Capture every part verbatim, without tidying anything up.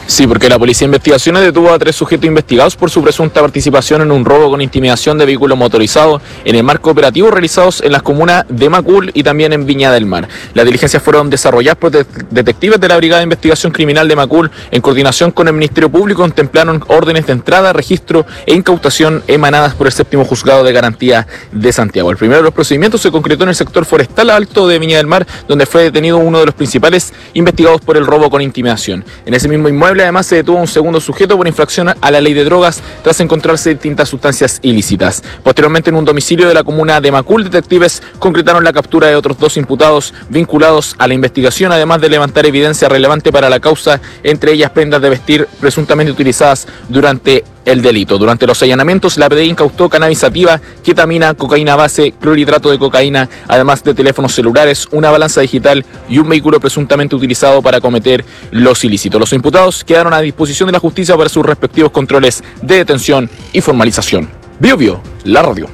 Sí, porque la Policía de Investigaciones detuvo a tres sujetos investigados por su presunta participación en un robo con intimidación de vehículos motorizados en el marco operativo realizados en las comunas de Macul y también en Viña del Mar. Las diligencias fueron desarrolladas por de- detectives de la Brigada de Investigación Criminal de Macul en coordinación con el Ministerio Público. Contemplaron órdenes de entrada, registro e incautación emanadas por el séptimo Juzgado de Garantía de Santiago. El primero de los procedimientos se concretó en el sector forestal alto de Viña del Mar, donde fue detenido uno de los principales investigados por el robo con intimidación. En ese mismo inmueble además se detuvo a un segundo sujeto por infracción a la ley de drogas tras encontrarse distintas sustancias ilícitas. Posteriormente, en un domicilio de la comuna de Macul, detectives concretaron la captura de otros dos imputados vinculados a la investigación, además de levantar evidencia relevante para la causa, entre ellas prendas de vestir presuntamente utilizadas durante el delito. Durante los allanamientos, la P D I incautó cannabis sativa, ketamina, cocaína base, clorhidrato de cocaína, además de teléfonos celulares, una balanza digital y un vehículo presuntamente utilizado para cometer los ilícitos. Los imputados quedaron a disposición de la justicia para sus respectivos controles de detención y formalización. Bio Bio, la radio.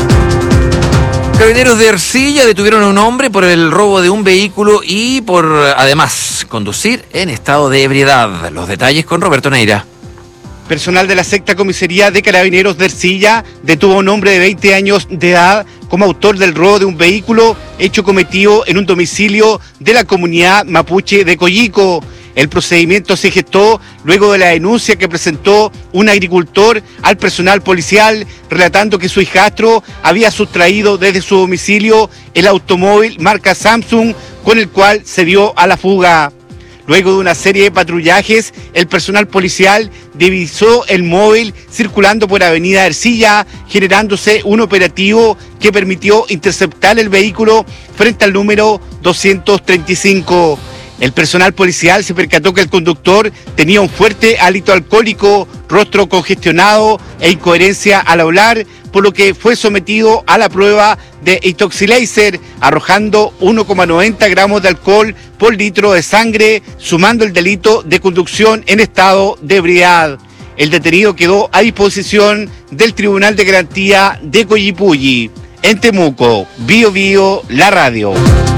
Carabineros de Ercilla detuvieron a un hombre por el robo de un vehículo y por, además, conducir en estado de ebriedad. Los detalles con Roberto Neira. Personal de la sexta comisaría de Carabineros de Ercilla detuvo a un hombre de veinte años de edad como autor del robo de un vehículo hecho cometido en un domicilio de la comunidad mapuche de Coyico. El procedimiento se gestó luego de la denuncia que presentó un agricultor al personal policial relatando que su hijastro había sustraído desde su domicilio el automóvil marca Samsung con el cual se dio a la fuga. Luego de una serie de patrullajes, el personal policial divisó el móvil circulando por Avenida Ercilla, generándose un operativo que permitió interceptar el vehículo frente al número doscientos treinta y cinco. El personal policial se percató que el conductor tenía un fuerte hálito alcohólico, rostro congestionado e incoherencia al hablar, por lo que fue sometido a la prueba de Intoxilaser, arrojando uno coma noventa gramos de alcohol por litro de sangre, sumando el delito de conducción en estado de ebriedad. El detenido quedó a disposición del Tribunal de Garantía de Coyipulli. En Temuco, Bio Bio, la radio.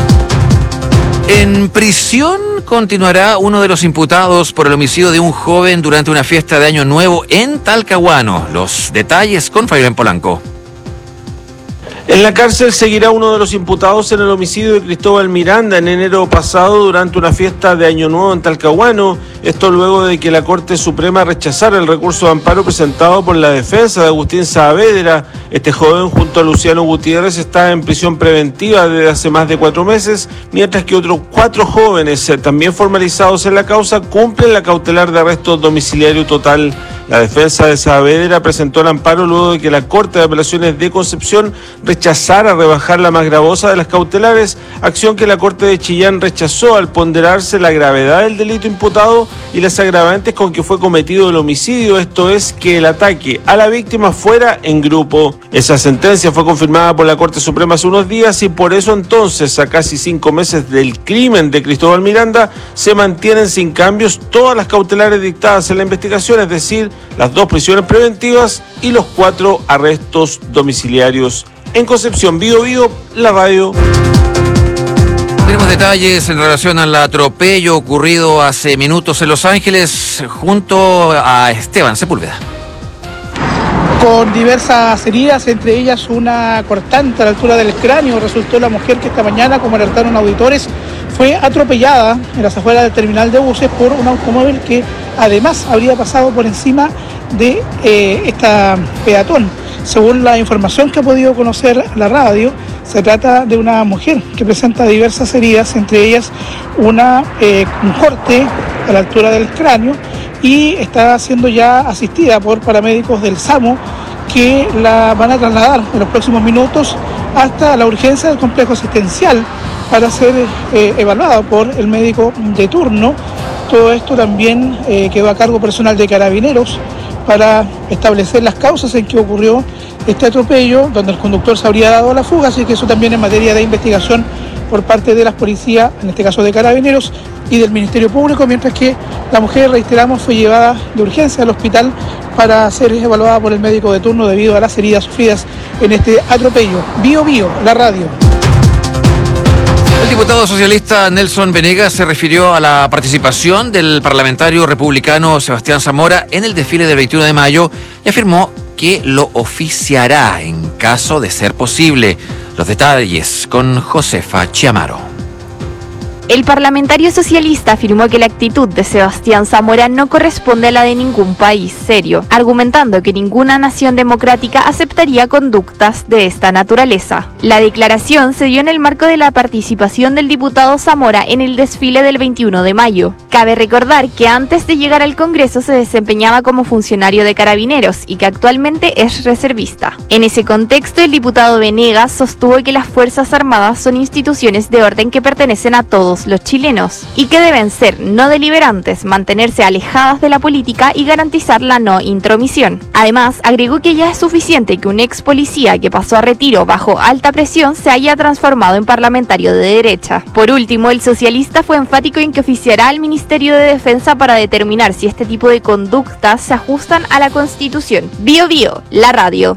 En prisión continuará uno de los imputados por el homicidio de un joven durante una fiesta de Año Nuevo en Talcahuano. Los detalles con Fabián Polanco. En la cárcel seguirá uno de los imputados en el homicidio de Cristóbal Miranda en enero pasado durante una fiesta de Año Nuevo en Talcahuano. Esto luego de que la Corte Suprema rechazara el recurso de amparo presentado por la defensa de Agustín Saavedra. Este joven, junto a Luciano Gutiérrez, está en prisión preventiva desde hace más de cuatro meses, mientras que otros cuatro jóvenes, eh, también formalizados en la causa, cumplen la cautelar de arresto domiciliario total. La defensa de Saavedra presentó el amparo luego de que la Corte de Apelaciones de Concepción rechazara rebajar la más gravosa de las cautelares, acción que la Corte de Chillán rechazó al ponderarse la gravedad del delito imputado y las agravantes con que fue cometido el homicidio, esto es, que el ataque a la víctima fuera en grupo. Esa sentencia fue confirmada por la Corte Suprema hace unos días y por eso entonces, a casi cinco meses del crimen de Cristóbal Miranda, se mantienen sin cambios todas las cautelares dictadas en la investigación, es decir, las dos prisiones preventivas y los cuatro arrestos domiciliarios. En Concepción, Bio Bio, la radio. Tenemos detalles en relación al atropello ocurrido hace minutos en Los Ángeles junto a Esteban Sepúlveda. Con diversas heridas, entre ellas una cortante a la altura del cráneo, resultó la mujer que esta mañana, como alertaron auditores, fue atropellada en las afueras del terminal de buses por un automóvil que además habría pasado por encima de eh, esta peatón. Según la información que ha podido conocer la radio, se trata de una mujer que presenta diversas heridas, entre ellas una, eh, un corte a la altura del cráneo, y está siendo ya asistida por paramédicos del SAMU que la van a trasladar en los próximos minutos hasta la urgencia del complejo asistencial para ser eh, evaluada por el médico de turno. Todo esto también eh, quedó a cargo personal de Carabineros para establecer las causas en que ocurrió este atropello, donde el conductor se habría dado a la fuga, así que eso también es materia de investigación por parte de las policías, en este caso de Carabineros y del Ministerio Público, mientras que la mujer, reiteramos, fue llevada de urgencia al hospital para ser evaluada por el médico de turno debido a las heridas sufridas en este atropello. Bio Bio, la radio. El diputado socialista Nelson Venegas se refirió a la participación del parlamentario republicano Sebastián Zamora en el desfile del veintiuno de mayo y afirmó que lo oficiará en caso de ser posible. Los detalles con Josefa Chiamaro. El parlamentario socialista afirmó que la actitud de Sebastián Zamora no corresponde a la de ningún país serio, argumentando que ninguna nación democrática aceptaría conductas de esta naturaleza. La declaración se dio en el marco de la participación del diputado Zamora en el desfile del veintiuno de mayo. Cabe recordar que antes de llegar al Congreso se desempeñaba como funcionario de Carabineros y que actualmente es reservista. En ese contexto, el diputado Venegas sostuvo que las Fuerzas Armadas son instituciones de orden que pertenecen a todos los chilenos y que deben ser no deliberantes, mantenerse alejadas de la política y garantizar la no intromisión. Además, agregó que ya es suficiente que un ex policía que pasó a retiro bajo alta presión se haya transformado en parlamentario de derecha. Por último, el socialista fue enfático en que oficiará al Ministerio de Defensa para determinar si este tipo de conductas se ajustan a la Constitución. Bio Bio, la radio.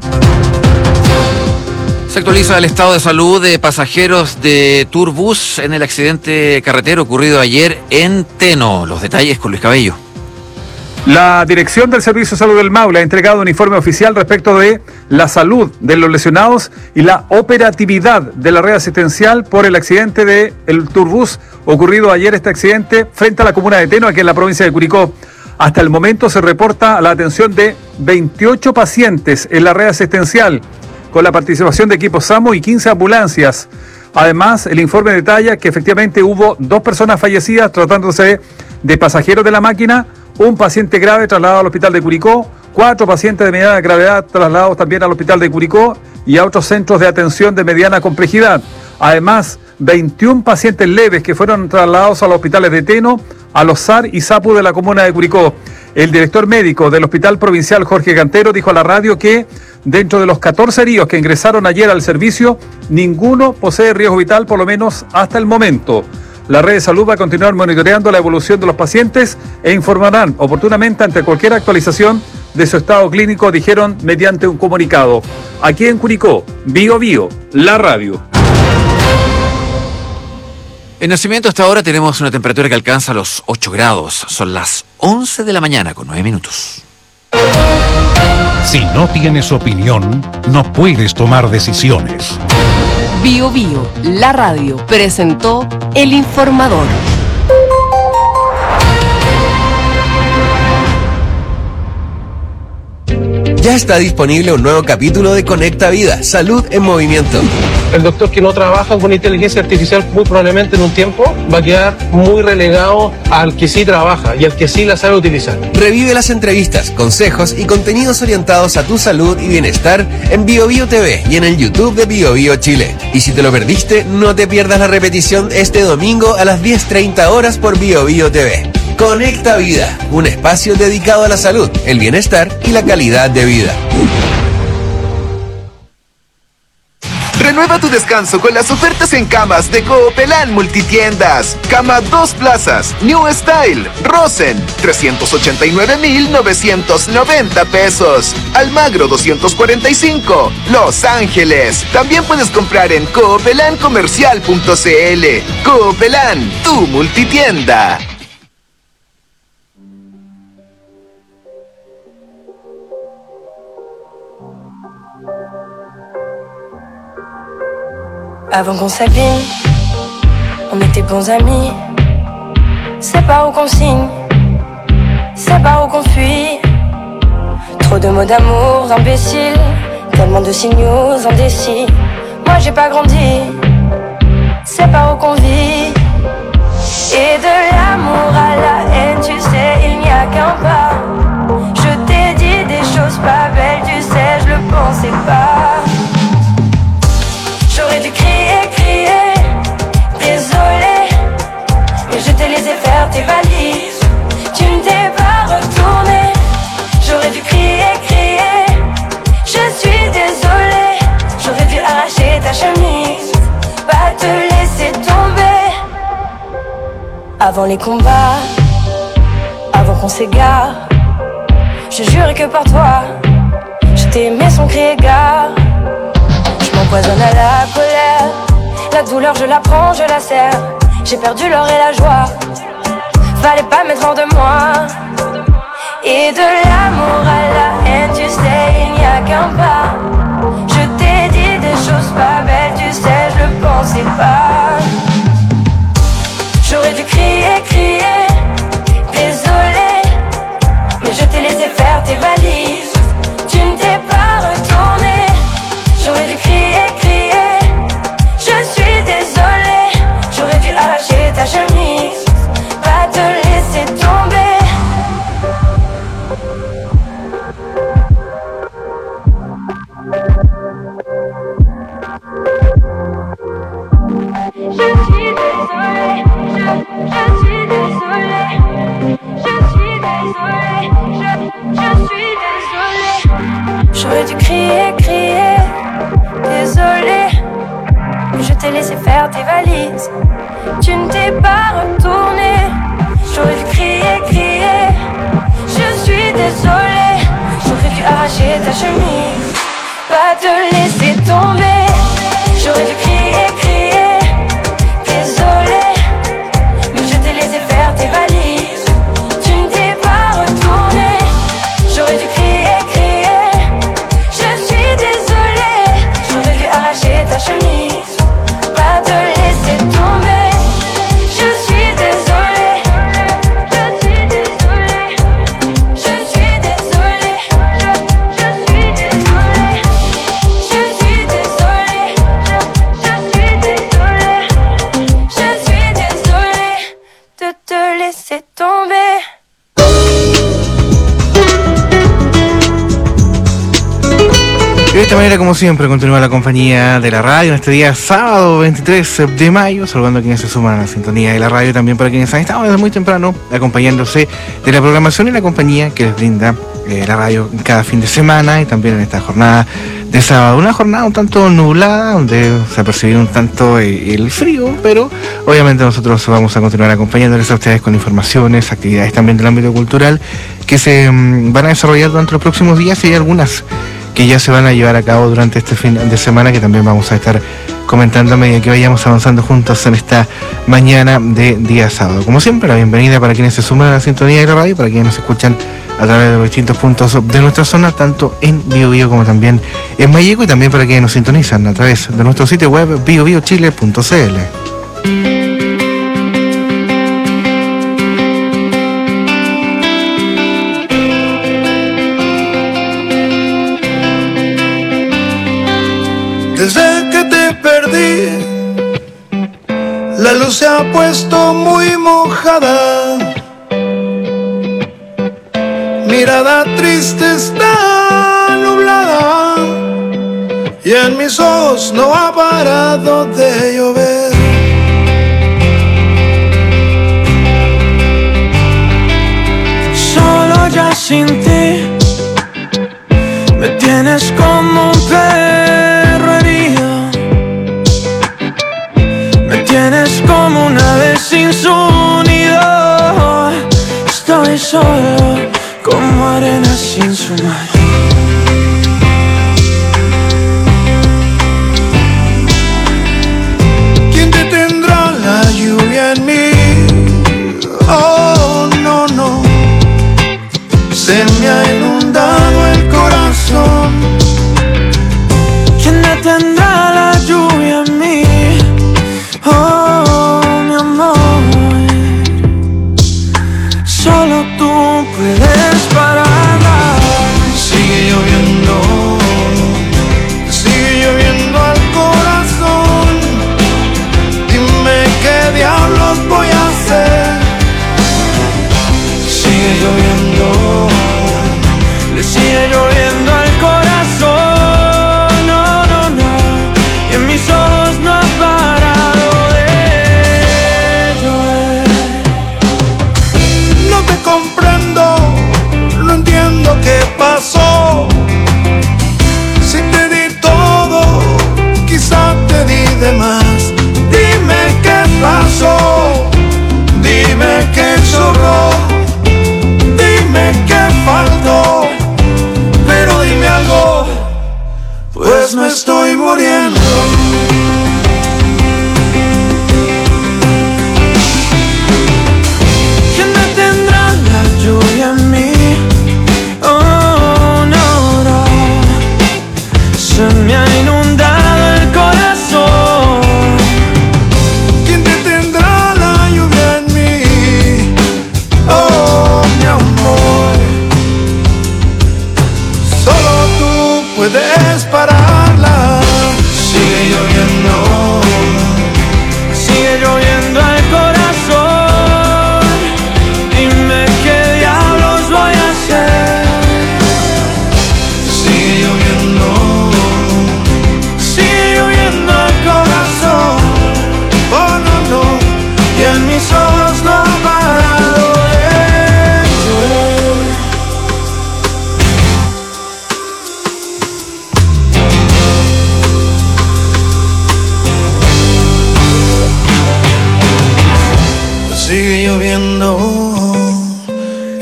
Se actualiza el estado de salud de pasajeros de Turbus en el accidente carretero ocurrido ayer en Teno. Los detalles con Luis Cabello. La Dirección del Servicio de Salud del Maule ha entregado un informe oficial respecto de la salud de los lesionados y la operatividad de la red asistencial por el accidente del Turbus ocurrido ayer, este accidente frente a la comuna de Teno, aquí en la provincia de Curicó. Hasta el momento se reporta la atención de veintiocho pacientes en la red asistencial, con la participación de equipos SAMU y quince ambulancias. Además, el informe detalla que efectivamente hubo dos personas fallecidas tratándose de pasajeros de la máquina, un paciente grave trasladado al hospital de Curicó, cuatro pacientes de mediana gravedad trasladados también al hospital de Curicó y a otros centros de atención de mediana complejidad. Además, veintiún pacientes leves que fueron trasladados a los hospitales de Teno, a los S A R y SAPU de la comuna de Curicó. El director médico del Hospital Provincial, Jorge Cantero, dijo a la radio que dentro de los catorce heridos que ingresaron ayer al servicio, ninguno posee riesgo vital, por lo menos hasta el momento. La red de salud va a continuar monitoreando la evolución de los pacientes e informarán oportunamente ante cualquier actualización de su estado clínico, dijeron mediante un comunicado. Aquí en Curicó, Bio Bio, la radio. En Nacimiento hasta ahora tenemos una temperatura que alcanza los ocho grados. Son las once de la mañana con nueve minutos. Si no tienes opinión, no puedes tomar decisiones. Bio Bio, la radio, presentó El Informador. Ya está disponible un nuevo capítulo de Conecta Vida, Salud en Movimiento. El doctor que no trabaja con inteligencia artificial muy probablemente en un tiempo va a quedar muy relegado al que sí trabaja y al que sí la sabe utilizar. Revive las entrevistas, consejos y contenidos orientados a tu salud y bienestar en Bio Bio T V y en el YouTube de Bio Bio Chile. Y si te lo perdiste, no te pierdas la repetición este domingo a las diez treinta horas por Bio Bio T V. Conecta Vida, un espacio dedicado a la salud, el bienestar y la calidad de vida. Renueva tu descanso con las ofertas en camas de Coopelán Multitiendas. Cama dos plazas, New Style, Rosen, trescientos ochenta y nueve mil novecientos noventa pesos. Almagro doscientos cuarenta y cinco, Los Ángeles. También puedes comprar en coopelan comercial punto c l. Coopelán, tu multitienda. Avant qu'on s'abîme, on était bons amis. C'est pas où qu'on signe, c'est pas où qu'on fuit. Trop de mots d'amour imbéciles, tellement de signaux indécis. Moi j'ai pas grandi, c'est pas où qu'on vit. Et de l'amour à la haine, tu sais, il n'y a qu'un pas. Je t'ai dit des choses pas belles, tu sais, je le pensais pas. J'aurais dû crier, crier, désolé, mais je t'ai laissé faire tes valises. Tu ne t'es pas retourné. J'aurais dû crier, crier, je suis désolé. J'aurais dû arracher ta chemise, pas te laisser tomber. Avant les combats, avant qu'on s'égare, je jurais que par toi, je t'aimais sans crier gare. Je m'empoisonne à la colère La douleur je la prends, je la serre. J'ai perdu l'or et la joie. Fallait pas mettre hors de moi. Et de l'amour à la haine, tu sais, il n'y a qu'un pas. Je t'ai dit des choses pas belles, tu sais, je le pensais pas. J'aurais dû crier, crier, désolé, mais je t'ai laissé faire tes valises. Tu ne t'es pas retourné. J'aurais dû crier, crier, je suis désolée. J'aurais dû arracher ta chemise, pas te laisser tomber. Je suis désolée, je, je suis désolée, je suis désolée, je, je suis désolée. J'aurais dû crier, crier, désolée, mais je t'ai laissé faire tes valises. Tu ne t'es pas retourné. J'aurais dû crier, crier, je suis désolée. J'aurais dû arracher ta chemise, pas te laisser tomber. J'aurais dû crier, crier, désolée, mais je t'ai laissé faire tes valises. Tu ne t'es pas retourné. J'aurais dû crier, crier, je suis désolée. J'aurais dû arracher ta chemise, pas te laisser tomber. Je suis désolée, je suis désolée, je suis désolée, je, je suis désolée, je suis désolée, je, je suis désolée, je suis désolée de te laisser tomber. Y de esta manera, como siempre, continúa la compañía de la radio en este día sábado veintitrés de mayo, saludando a quienes se suman a la sintonía de la radio, también para quienes han estado desde muy temprano acompañándose de la programación y la compañía que les brinda eh, la radio cada fin de semana y también en esta jornada de sábado. Una jornada un tanto nublada, donde se ha percibido un tanto eh, el frío, pero obviamente nosotros vamos a continuar acompañándoles a ustedes con informaciones, actividades también del ámbito cultural que se um, van a desarrollar durante los próximos días, y hay algunas que ya se van a llevar a cabo durante este fin de semana, que también vamos a estar comentando a medida que vayamos avanzando juntos en esta mañana de día sábado. Como siempre, la bienvenida para quienes se suman a la sintonía de la radio, para quienes nos escuchan a través de los distintos puntos de nuestra zona, tanto en Bio Bio como también en Malleco, y también para quienes nos sintonizan a través de nuestro sitio web bio bio chile punto c l. Desde que te perdí, la luz se ha puesto muy mojada. Mirada triste está nublada, y en mis ojos no ha parado de llover. Solo ya sin ti, me tienes como un perro herido. Me tienes como un ave sin su nido. Estoy solo como arena sin su mar. ¿Quién detendrá la lluvia en mí? Oh, no, no. Se me ha inundado el corazón. ¿Quién detendrá la lluvia en mí? Oh, mi amor. Solo tú puedes pararla. Sigue lloviendo, sigue lloviendo al corazón. Dime qué diablos voy a hacer. Sigue lloviendo, le sigue lloviendo al corazón. No, no, no, y en mis ojos no ha parado de llover. No te comprendo, no entiendo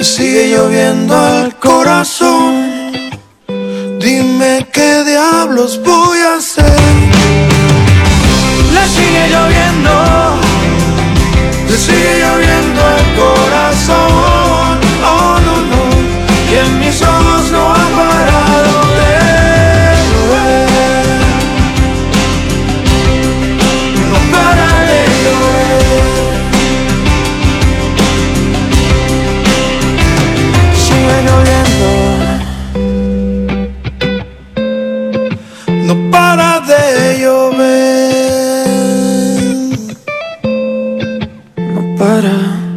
le sigue lloviendo al corazón. Dime qué diablos voy a hacer. Le sigue lloviendo, le sigue lloviendo al corazón. Oh no, no, y en mis ojos no ha parado de llover. No para de llover. Sigue lloviendo. No para de llover. No para.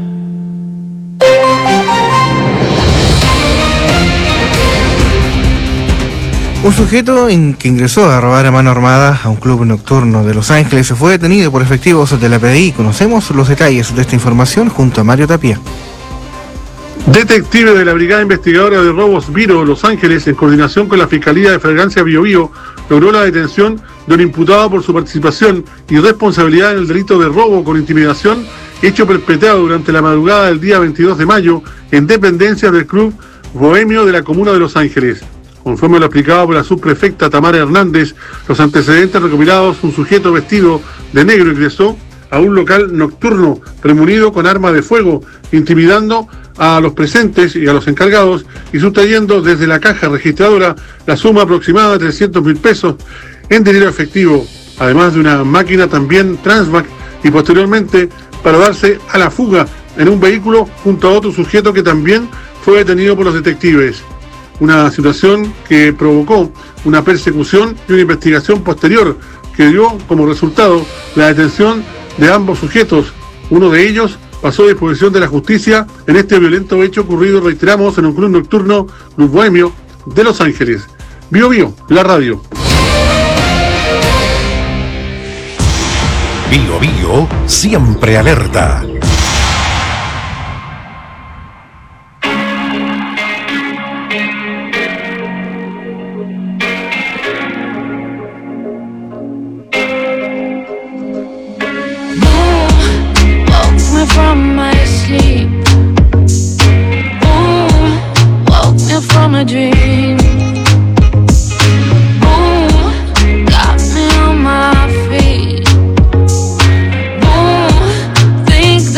Un sujeto in- que ingresó a robar a mano armada a un club nocturno de Los Ángeles fue detenido por efectivos de la P D I. Conocemos los detalles de esta información junto a Mario Tapia. Detectives de la Brigada Investigadora de Robos Viro Los Ángeles, en coordinación con la Fiscalía de Fragancia Bio Bio, logró la detención de un imputado por su participación y responsabilidad en el delito de robo con intimidación, hecho perpetrado durante la madrugada del día veintidós de mayo en dependencias del Club Bohemio de la Comuna de Los Ángeles. Conforme lo explicado por la subprefecta Tamara Hernández, los antecedentes recopilados: un sujeto vestido de negro ingresó a un local nocturno premunido con arma de fuego, intimidando a los presentes y a los encargados y sustrayendo desde la caja registradora la suma aproximada de trescientos mil pesos en dinero efectivo, además de una máquina también Transvac, y posteriormente para darse a la fuga en un vehículo junto a otro sujeto que también fue detenido por los detectives. Una situación que provocó una persecución y una investigación posterior que dio como resultado la detención de ambos sujetos. Uno de ellos pasó a disposición de la justicia en este violento hecho ocurrido, reiteramos, en un club nocturno, Club Bohemio de Los Ángeles. Bio Bio, la radio. Bio Bio, siempre alerta. From my sleep, boom, woke me from a dream, boom, got me on my feet, boom, think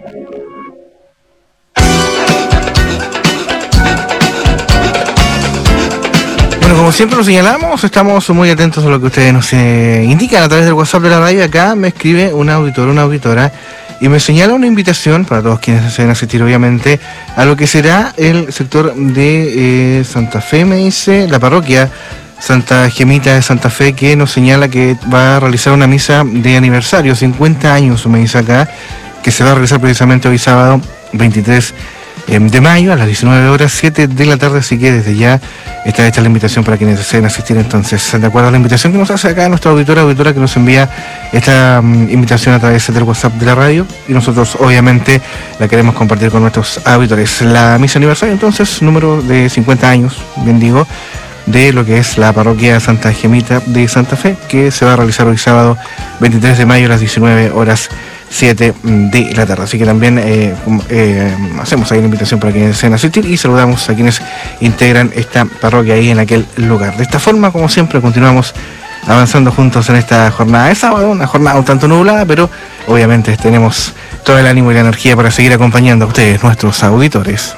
Bueno, como siempre lo señalamos, estamos muy atentos a lo que ustedes nos eh, indican a través del WhatsApp de la radio. Acá me escribe un auditor, una auditora, y me señala una invitación para todos quienes deseen asistir, obviamente, a lo que será el sector de eh, Santa Fe, me dice, la parroquia Santa Gemita de Santa Fe, que nos señala que va a realizar una misa de aniversario, cincuenta años, me dice acá, que se va a realizar precisamente hoy sábado veintitrés de mayo a las diecinueve horas, siete de la tarde, así que desde ya está hecha la invitación para quienes deseen asistir. Entonces, de acuerdo a la invitación que nos hace acá nuestra auditora, auditora que nos envía esta um, invitación a través del WhatsApp de la radio, y nosotros obviamente la queremos compartir con nuestros auditores. La misa aniversario, entonces, número de cincuenta años, bien digo, de lo que es la parroquia Santa Gemita de Santa Fe, que se va a realizar hoy sábado veintitrés de mayo a las diecinueve horas, siete de la tarde. Así que también eh, eh, hacemos ahí la invitación para quienes deseen asistir y saludamos a quienes integran esta parroquia ahí en aquel lugar. De esta forma, como siempre, continuamos avanzando juntos en esta jornada de sábado, una jornada un tanto nublada, pero obviamente tenemos todo el ánimo y la energía para seguir acompañando a ustedes, nuestros auditores.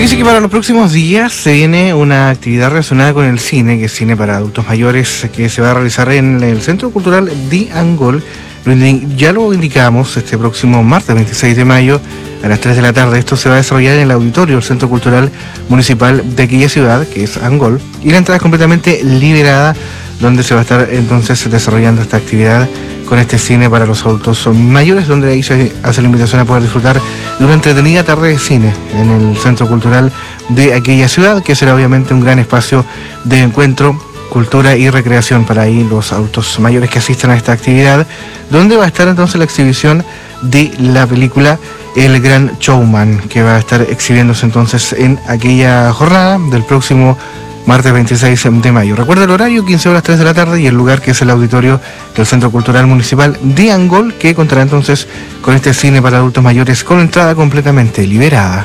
dice que para los próximos días se viene una actividad relacionada con el cine, que es cine para adultos mayores, que se va a realizar en el Centro Cultural Di Angol. Ya lo indicamos, este próximo martes veintiséis de mayo a las tres de la tarde. Esto se va a desarrollar en el auditorio del Centro Cultural Municipal de aquella ciudad, que es Angol, y la entrada es completamente liberada, donde se va a estar entonces desarrollando esta actividad con este cine para los adultos mayores, donde ahí se hace la invitación a poder disfrutar de una entretenida tarde de cine en el Centro Cultural de aquella ciudad, que será obviamente un gran espacio de encuentro, cultura y recreación para ahí los adultos mayores que asistan a esta actividad, donde va a estar entonces la exhibición de la película El Gran Showman, que va a estar exhibiéndose entonces en aquella jornada del próximo martes veintiséis de mayo. Recuerda el horario, quince horas, tres de la tarde, y el lugar, que es el auditorio del Centro Cultural Municipal de Angol, que contará entonces con este cine para adultos mayores con entrada completamente liberada.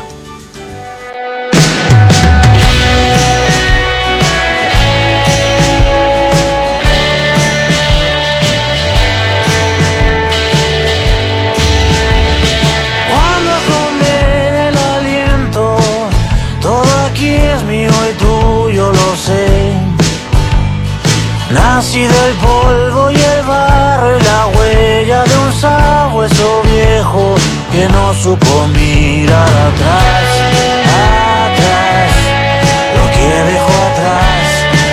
Nací del polvo y el barro y la huella de un sabueso viejo que no supo mirar atrás, atrás, lo que dejó atrás,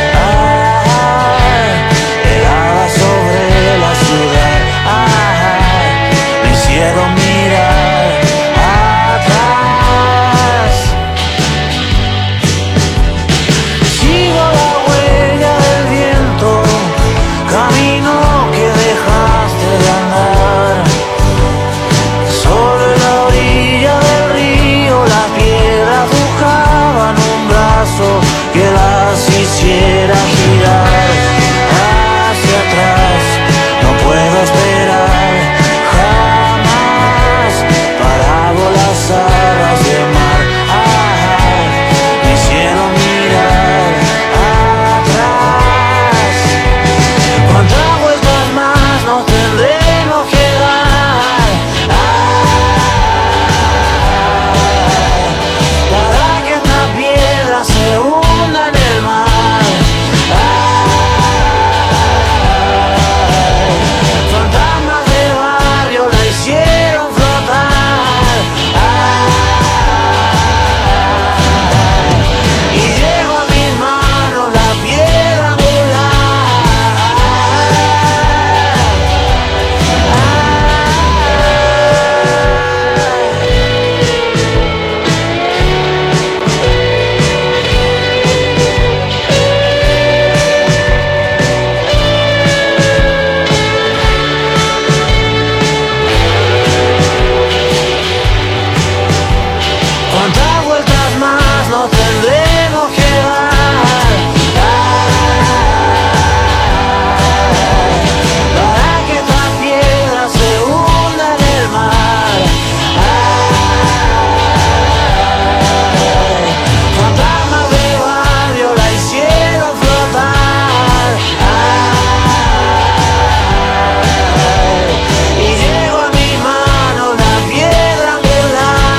ah, helada sobre la ciudad, ah, me hicieron mirar atrás. Sigo la huella del viento, camino que dejaste de andar, sobre la orilla del río las piedras buscaban un brazo que las hiciera girar hacia atrás. No puedo esperar jamás, parado las alas de mar, ah, me hicieron mirar atrás. ¿Cuántas vueltas más nos tendremos que dar, ah, para que esta piedra se hunda en el mar? Ah, fantasmas de barrio la hicieron flotar, ah, y llegó a mis manos la piedra angular. ¿Cuántas vueltas más nos tendremos que dar, ah, para que esta piedra se hunda en el mar? Ah, fantasmas de barrio la hicieron flotar, ah, y llegó a mis manos la piedra angular.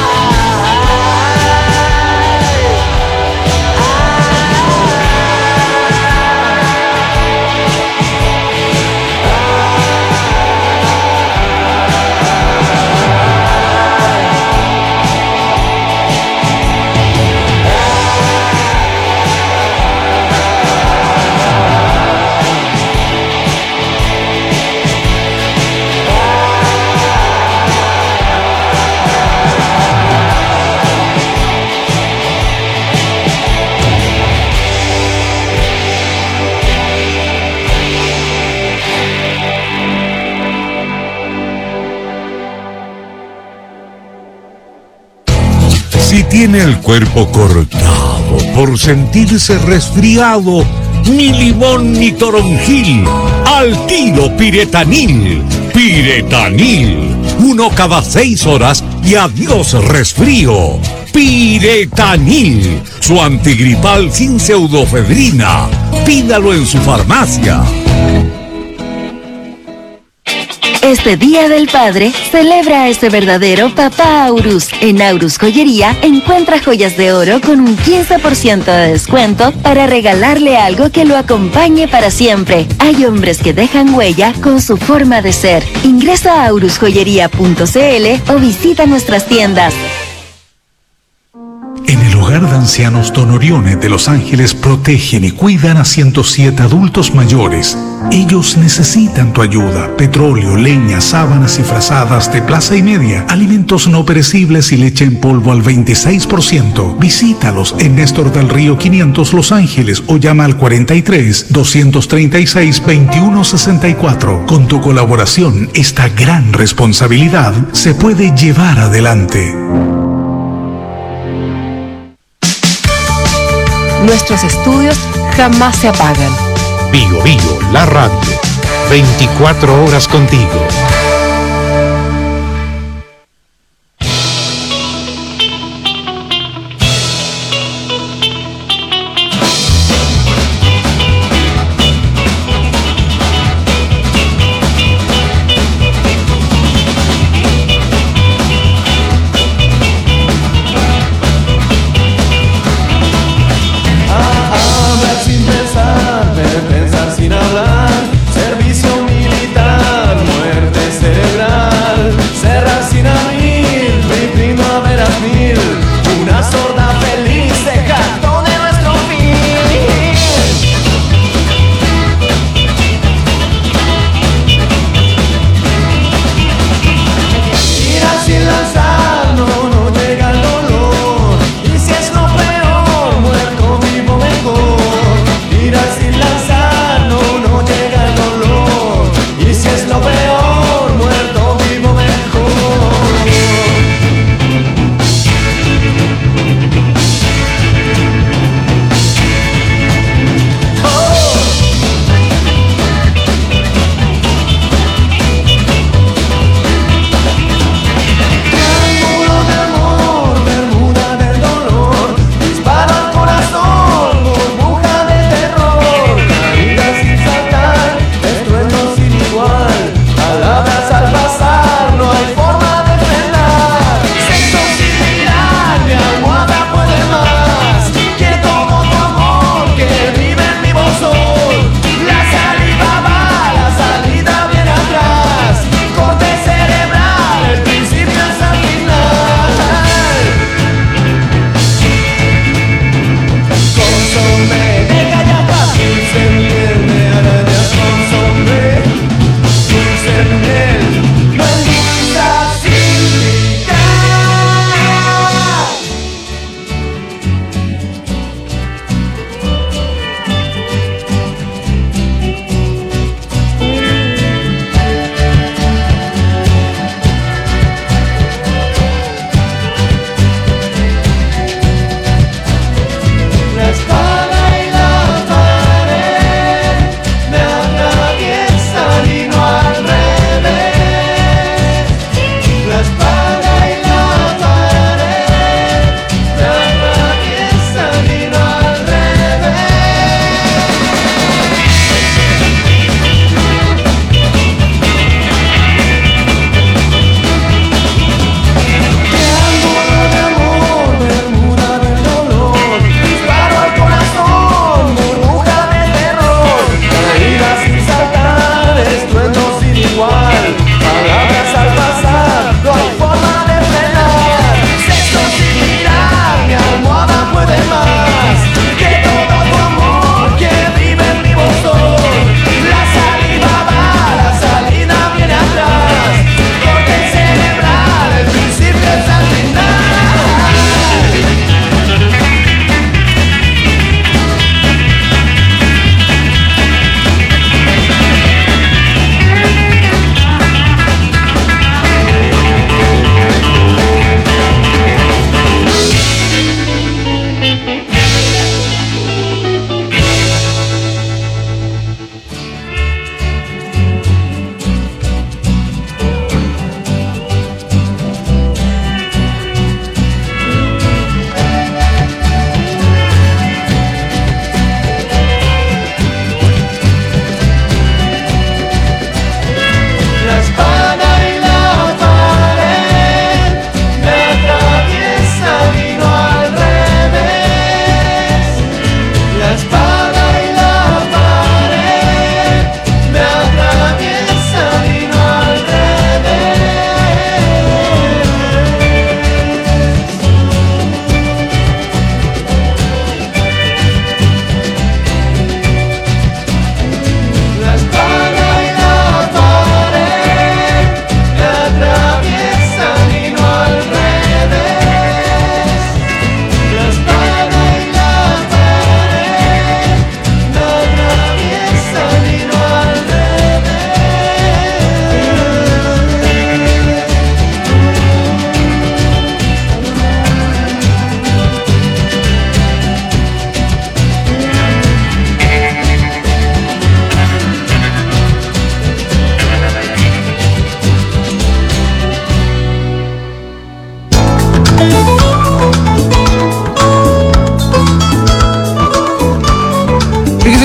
Si tiene el cuerpo cortado por sentirse resfriado, ni limón ni toronjil, al tiro Piretanil. Piretanil, uno cada seis horas y adiós resfrío. Piretanil, su antigripal sin pseudofedrina. Pídalo en su farmacia. Este Día del Padre, celebra a ese verdadero papá Aurus. En Aurus Joyería, encuentra joyas de oro con un quince por ciento de descuento para regalarle algo que lo acompañe para siempre. Hay hombres que dejan huella con su forma de ser. Ingresa a aurus joyería punto c l o visita nuestras tiendas. En el Hogar de Ancianos Don Orione de Los Ángeles protegen y cuidan a ciento siete adultos mayores. Ellos necesitan tu ayuda: petróleo, leña, sábanas y frazadas de plaza y media, alimentos no perecibles y leche en polvo al veintiséis por ciento. Visítalos en Néstor del Río quinientos Los Ángeles o llama al cuarenta y tres, doscientos treinta y seis, veintiuno sesenta y cuatro. Con tu colaboración, esta gran responsabilidad se puede llevar adelante. Nuestros estudios jamás se apagan. Bio Bio, la radio. veinticuatro horas contigo. Pensar sin hablar, servicio militar, muerte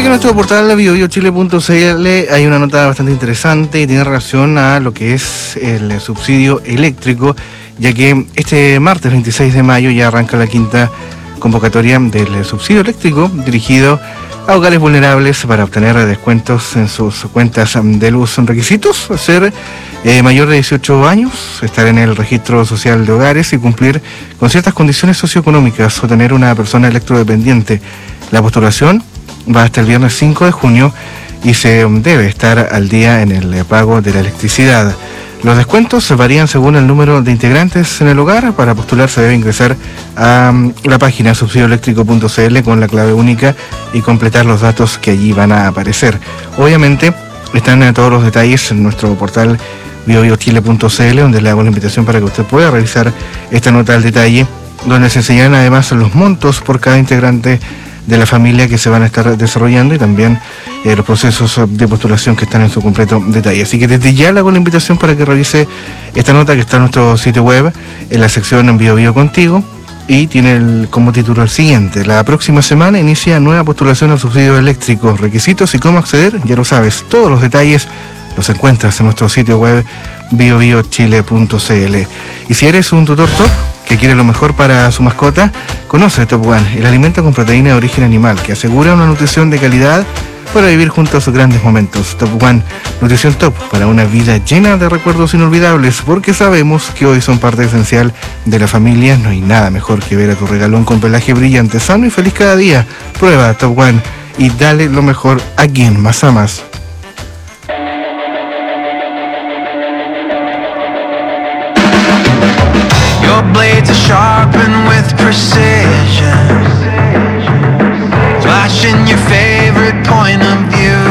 en nuestro portal bio bio chile punto c l hay una nota bastante interesante y tiene relación a lo que es el subsidio eléctrico, ya que este martes veintiséis de mayo ya arranca la quinta convocatoria del subsidio eléctrico dirigido a hogares vulnerables para obtener descuentos en sus cuentas de luz. Son requisitos: ser eh, mayor de dieciocho años, estar en el registro social de hogares y cumplir con ciertas condiciones socioeconómicas o tener una persona electrodependiente. La postulación va hasta el viernes cinco de junio y se debe estar al día en el pago de la electricidad. Los descuentos varían según el número de integrantes en el hogar. Para postular se debe ingresar a la página subsidio eléctrico punto c l con la clave única y completar los datos que allí van a aparecer. Obviamente están todos los detalles en nuestro portal bio bio chile punto c l, donde le hago la invitación para que usted pueda revisar esta nota al detalle, donde se enseñan además los montos por cada integrante de la familia que se van a estar desarrollando y también eh, los procesos de postulación que están en su completo detalle. Así que desde ya le hago la invitación para que revise esta nota que está en nuestro sitio web, en la sección en Bio Bio Contigo, y tiene el, como título el siguiente: la próxima semana inicia nueva postulación al subsidio eléctrico, requisitos y cómo acceder, ya lo sabes. Todos los detalles los encuentras en nuestro sitio web bio bio chile punto c l. Y si eres un tutor top que quiere lo mejor para su mascota, conoce Top One, el alimento con proteína de origen animal que asegura una nutrición de calidad para vivir juntos grandes momentos. Top One, nutrición top para una vida llena de recuerdos inolvidables, porque sabemos que hoy son parte esencial de la familia. No hay nada mejor que ver a tu regalón con pelaje brillante, sano y feliz cada día. Prueba Top One y dale lo mejor a quien más amas. Blades are sharpened with precision, flashing your favorite point of view.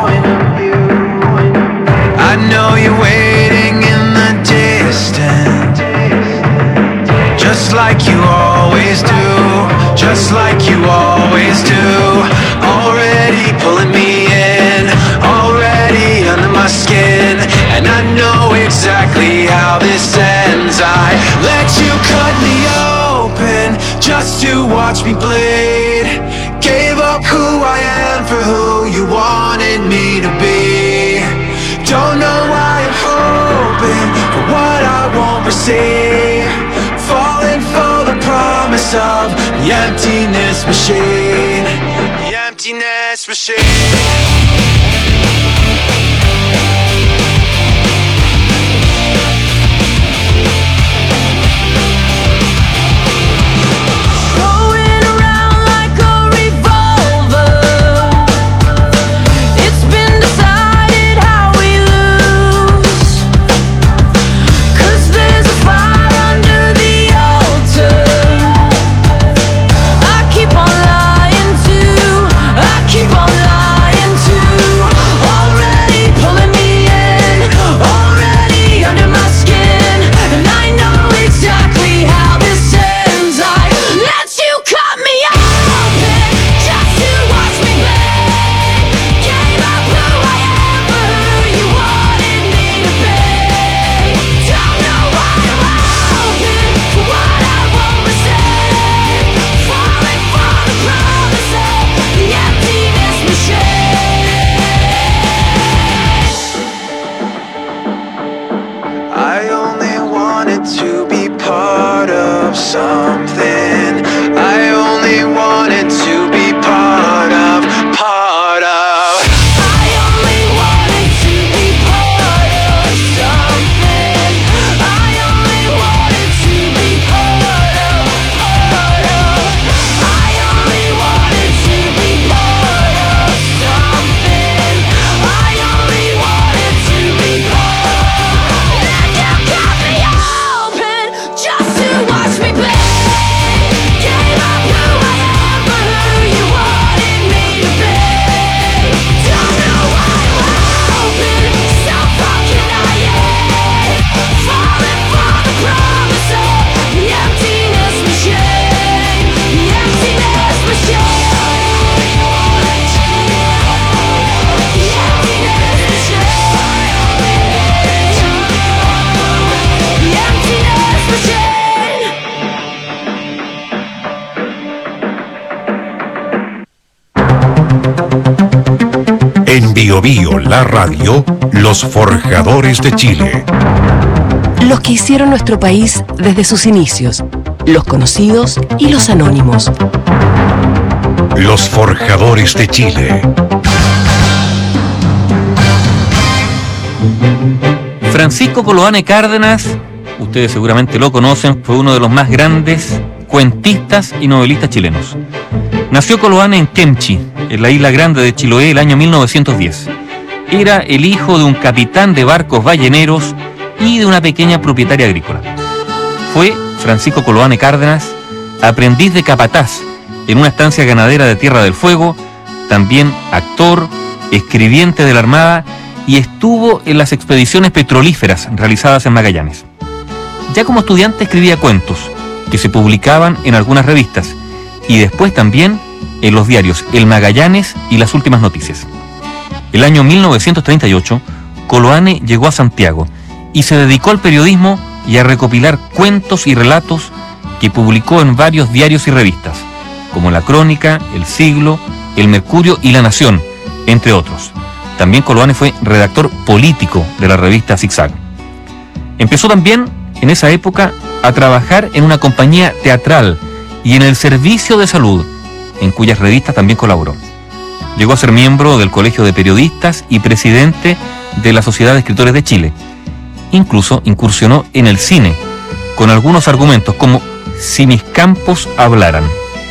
I know you're waiting in the distance, just like you always do, just like you always do. Already pulling me in, already under my skin, and I know exactly how this ends. I let you cut me open just to watch me bleed. Gave up who I am for who you wanted me to be. Don't know why I'm hoping for what I won't receive. Falling for the promise of the emptiness machine. The emptiness machine. Keep on lying to Bio Bio, la radio, los forjadores de Chile. Los que hicieron nuestro país desde sus inicios, los conocidos y los anónimos. Los forjadores de Chile. Francisco Coloane Cárdenas, ustedes seguramente lo conocen, fue uno de los más grandes cuentistas y novelistas chilenos. Nació Coloane en Kemchi, en la isla grande de Chiloé, el año mil novecientos diez. Era el hijo de un capitán de barcos balleneros y de una pequeña propietaria agrícola. Fue Francisco Coloane Cárdenas aprendiz de capataz en una estancia ganadera de Tierra del Fuego, también actor, escribiente de la Armada y estuvo en las expediciones petrolíferas realizadas en Magallanes. Ya como estudiante escribía cuentos que se publicaban en algunas revistas y después también en los diarios El Magallanes y Las Últimas Noticias. El año mil novecientos treinta y ocho, Coloane llegó a Santiago y se dedicó al periodismo y a recopilar cuentos y relatos que publicó en varios diarios y revistas, como La Crónica, El Siglo, El Mercurio y La Nación, entre otros. También Coloane fue redactor político de la revista Zigzag. Empezó también, en esa época, a trabajar en una compañía teatral y en el Servicio de Salud, en cuyas revistas también colaboró. Llegó a ser miembro del Colegio de Periodistas y presidente de la Sociedad de Escritores de Chile. Incluso incursionó en el cine, con algunos argumentos como Si mis campos hablaran.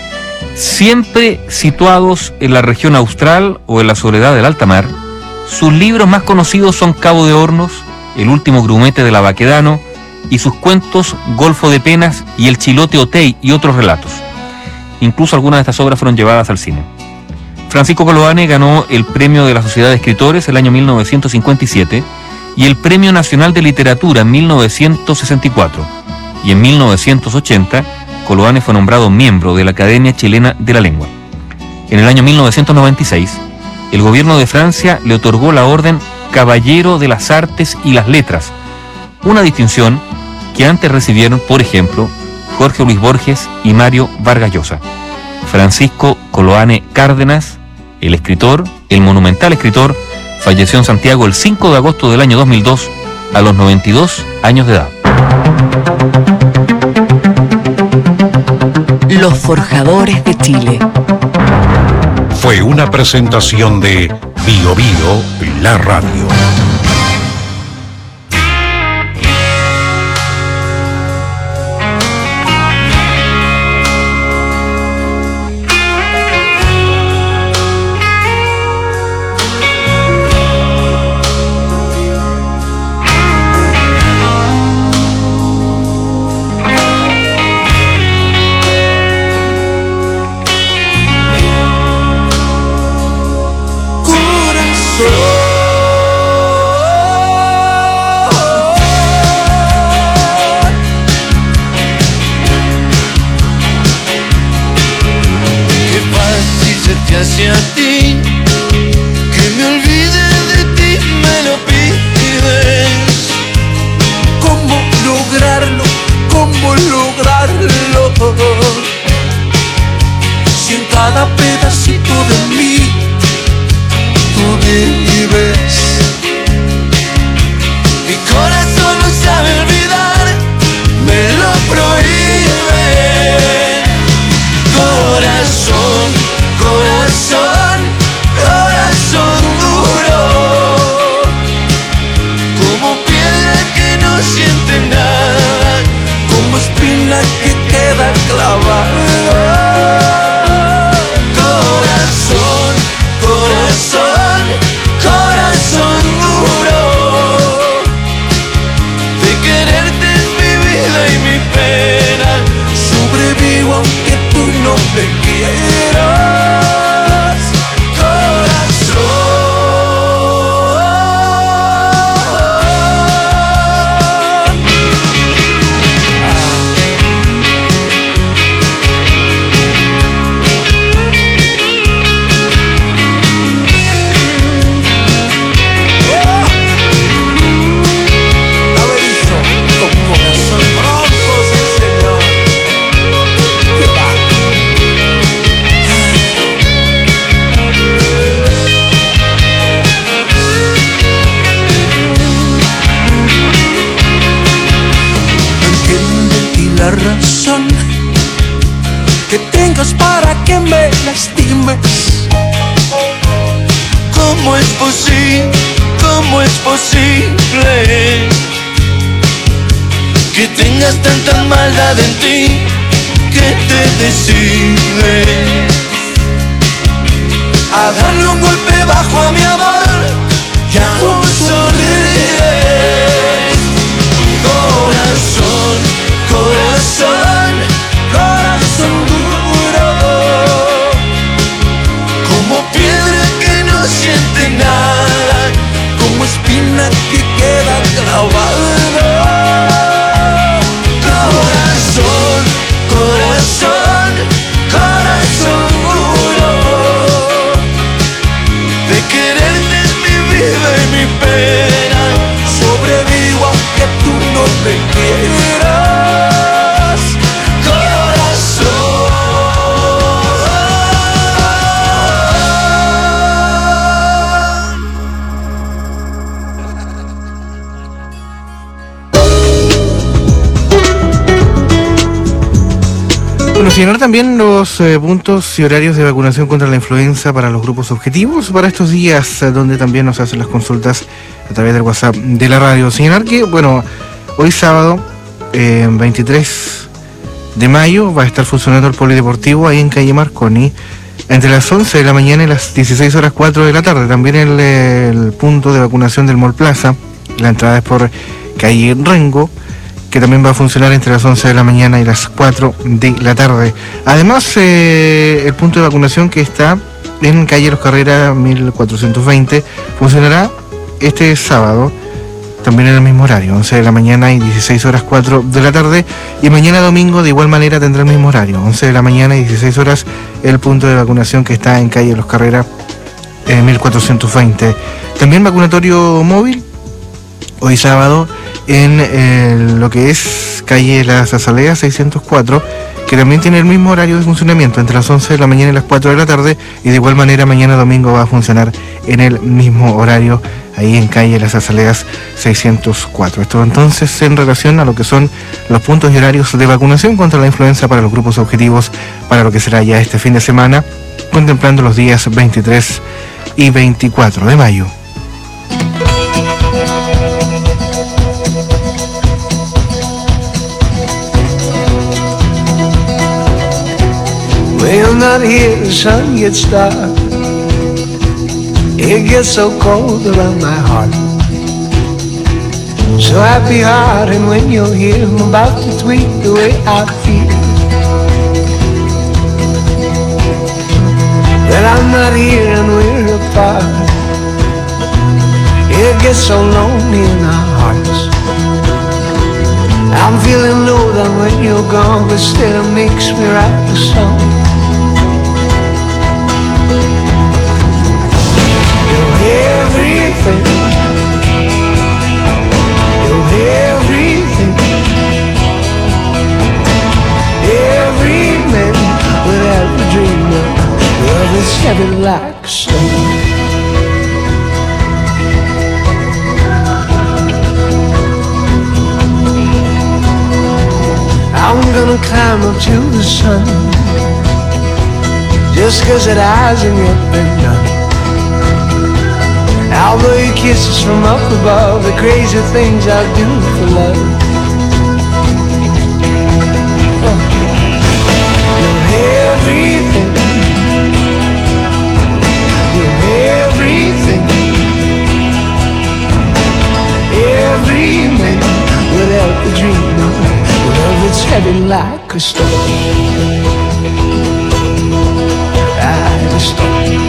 Siempre situados en la región austral o en la soledad del alta mar, sus libros más conocidos son Cabo de Hornos, El último grumete de la Baquedano y sus cuentos Golfo de Penas y El Chilote Otey y otros relatos. Incluso algunas de estas obras fueron llevadas al cine. Francisco Coloane ganó el Premio de la Sociedad de Escritores el año mil novecientos cincuenta y siete y el Premio Nacional de Literatura en mil novecientos sesenta y cuatro. Y en mil novecientos ochenta, Coloane fue nombrado miembro de la Academia Chilena de la Lengua. En el año mil novecientos noventa y seis, el gobierno de Francia le otorgó la orden Caballero de las Artes y las Letras, una distinción que antes recibieron, por ejemplo, Jorge Luis Borges y Mario Vargas Llosa. Francisco Coloane Cárdenas, el escritor, el monumental escritor, falleció en Santiago el cinco de agosto del año dos mil dos a los noventa y dos años de edad. Los forjadores de Chile. Fue una presentación de Bio Bio, la radio. Hacia ti, que me olvide de ti, me lo pides. ¿Cómo lograrlo? ¿Cómo lograrlo? Si en cada pedacito de mí tú vives. Mi corazón no sabe olvidar, me lo prohíbe. Corazón, corazón, vengas para que me lastimes. ¿Cómo es posible, cómo es posible que tengas tanta maldad en ti que te decides a darle un golpe bajo a mi amor y aún sonríes? Corazón, corazón, corazón duro, como piedra que no siente nada, como espina que queda clavada. Corazón, corazón, corazón duro, de quererte es mi vida y mi pena, sobrevivo aunque tú no me quieras. Bueno, señalar también los eh, puntos y horarios de vacunación contra la influenza para los grupos objetivos para estos días, eh, donde también nos hacen las consultas a través del WhatsApp de la radio. Señalar que, bueno, hoy sábado, eh, veintitrés de mayo, va a estar funcionando el polideportivo ahí en calle Marconi, entre las once de la mañana y las dieciséis horas cuatro de la tarde. También el, el punto de vacunación del Mall Plaza, la entrada es por calle Rengo, que también va a funcionar entre las once de la mañana y las cuatro de la tarde. Además, eh, el punto de vacunación que está en calle Los Carreras mil cuatrocientos veinte funcionará este sábado, también en el mismo horario, once de la mañana y dieciséis horas cuatro de la tarde. Y mañana domingo de igual manera tendrá el mismo horario, once de la mañana y dieciséis horas, el punto de vacunación que está en calle Los Carreras eh, mil cuatrocientos veinte. También vacunatorio móvil, hoy sábado, en eh, lo que es calle Las Azaleas seiscientos cuatro, que también tiene el mismo horario de funcionamiento, entre las once de la mañana y las cuatro de la tarde, y de igual manera mañana domingo va a funcionar en el mismo horario, ahí en calle Las Azaleas seiscientos cuatro. Esto entonces en relación a lo que son los puntos y horarios de vacunación contra la influenza para los grupos objetivos para lo que será ya este fin de semana, contemplando los días veintitrés y veinticuatro de mayo. When I'm not here, the sun gets dark. It gets so cold around my heart. So happy hearted when you're here, I'm about to tweak the way I feel. When I'm not here and we're apart, it gets so lonely in our hearts. I'm feeling low down when you're gone, but still it makes me write the song. Everything, you're everything. Every man would have a dream of love is heavy like a stone. I'm gonna climb up to the sun, just cause it hasn't yet been done. I'll blow you kisses from up above, the crazy things I do for love. Oh. You're everything, you're everything. Every man without the dream of love, it's heavy like a stone. Like a stone.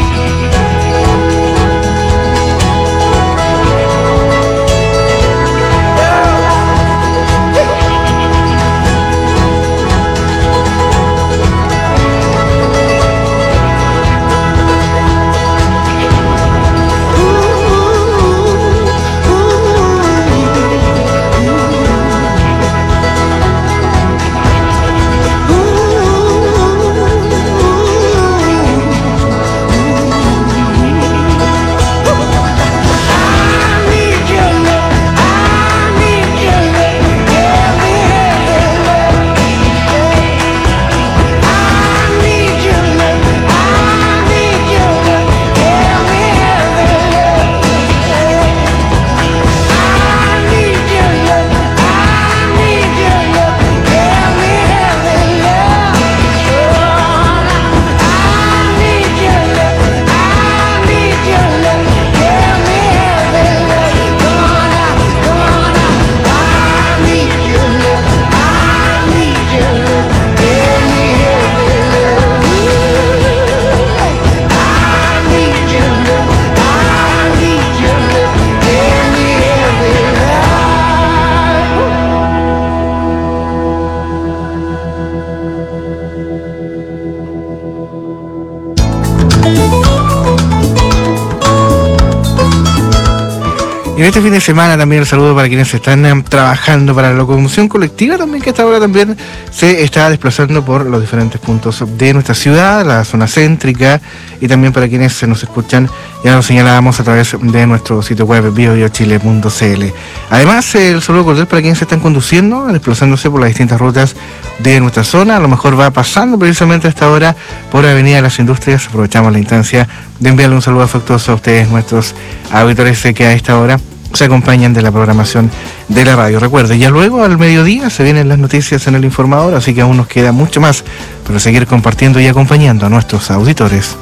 En este fin de semana también el saludo para quienes están eh, trabajando para la locomoción colectiva, también que esta hora también se está desplazando por los diferentes puntos de nuestra ciudad, la zona céntrica, y también para quienes se nos escuchan, ya lo señalábamos a través de nuestro sitio web bio bio chile punto c l. Además, el saludo cordial para quienes se están conduciendo, desplazándose por las distintas rutas de nuestra zona. A lo mejor va pasando precisamente a esta hora por Avenida de las Industrias. Aprovechamos la instancia de enviarle un saludo afectuoso a ustedes, nuestros auditores que a esta hora se acompañan de la programación de la radio. Recuerde, ya luego al mediodía se vienen las noticias en el informador, así que aún nos queda mucho más para seguir compartiendo y acompañando a nuestros auditores.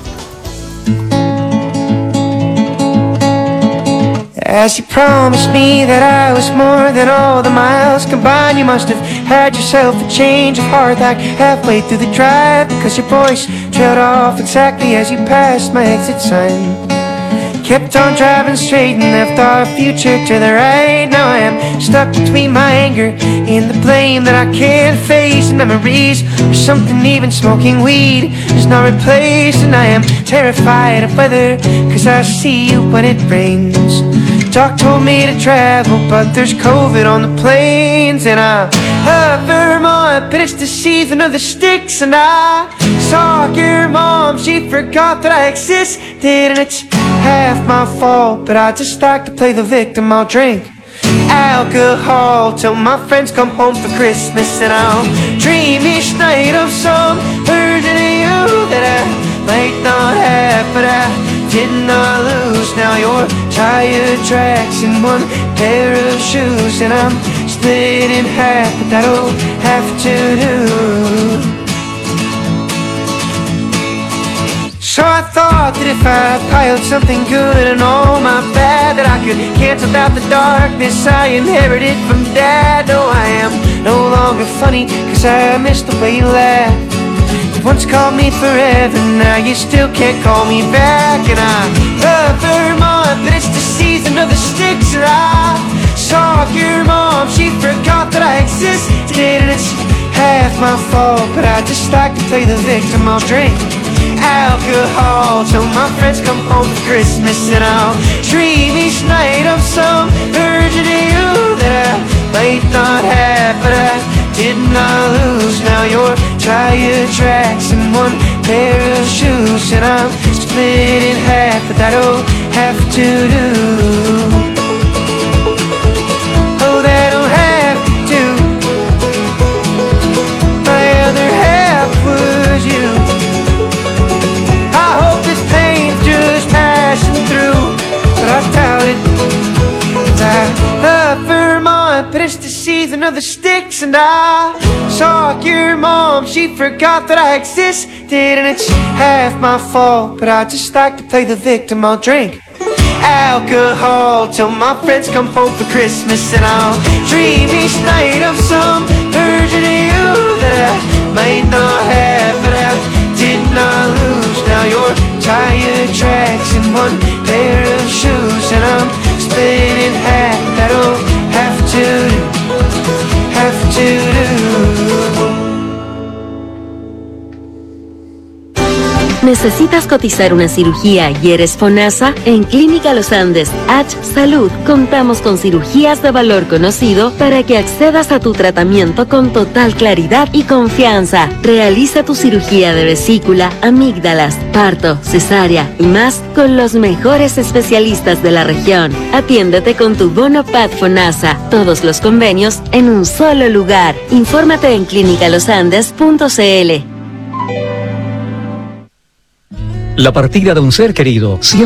As you promised me that I was more than all the miles combined, you must have had yourself a change of heart like halfway through the drive, because your voice trailed off exactly as you passed my exit sign. Kept on driving straight and left our future to the right. Now I am stuck between my anger and the blame that I can't face, and memories or something even smoking weed is not replaced. And I am terrified of weather, cause I see you when it rains. Doc told me to travel, but there's COVID on the planes. And I love Vermont, but it's the season of the sticks. And I saw your mom, she forgot that I existed. And it's half my fault, but I just like to play the victim. I'll drink alcohol till my friends come home for Christmas. And I'll dream each night of some version of you that I might not have, but I did not lose. Now your tire tracks in one pair of shoes, and I'm split in half, but that'll have to do. So I thought that if I piled something good and all my bad, that I could cancel out the darkness I inherited from Dad. No, I am no longer funny, cause I miss the way you laugh. You once called me forever, now you still can't call me back. And I love Vermont, but it's the season of the sticks. And I saw your mom, she forgot that I existed. And it's half my fault, but I just like to play the victim. I'll drink alcohol till my friends come home for Christmas. And I'll dream each night of some version of you that I might not have, but I did not lose. Now your tire tracks in one pair of shoes, and I'm split in half, but that'll have to do. Oh, that'll have to. My other half was you. I doubt it. I love Vermont, but it's the season of the sticks. And I saw your mom, she forgot that I existed. And it's half my fault, but I just like to play the victim. I'll drink alcohol till my friends come home for Christmas. And I'll dream each night of some version of you that I might not have, but I did not lose. Now your tire tracks in one pair of shoes, and I'm split in half. That'll have to do, have to do. ¿Necesitas cotizar una cirugía y eres FONASA? En Clínica Los Andes H Salud contamos con cirugías de valor conocido para que accedas a tu tratamiento con total claridad y confianza. Realiza tu cirugía de vesícula, amígdalas, parto, cesárea y más con los mejores especialistas de la región. Atiéndete con tu bono P A D FONASA. Todos los convenios en un solo lugar. Infórmate en clínica los andes punto c l. La partida de un ser querido siempre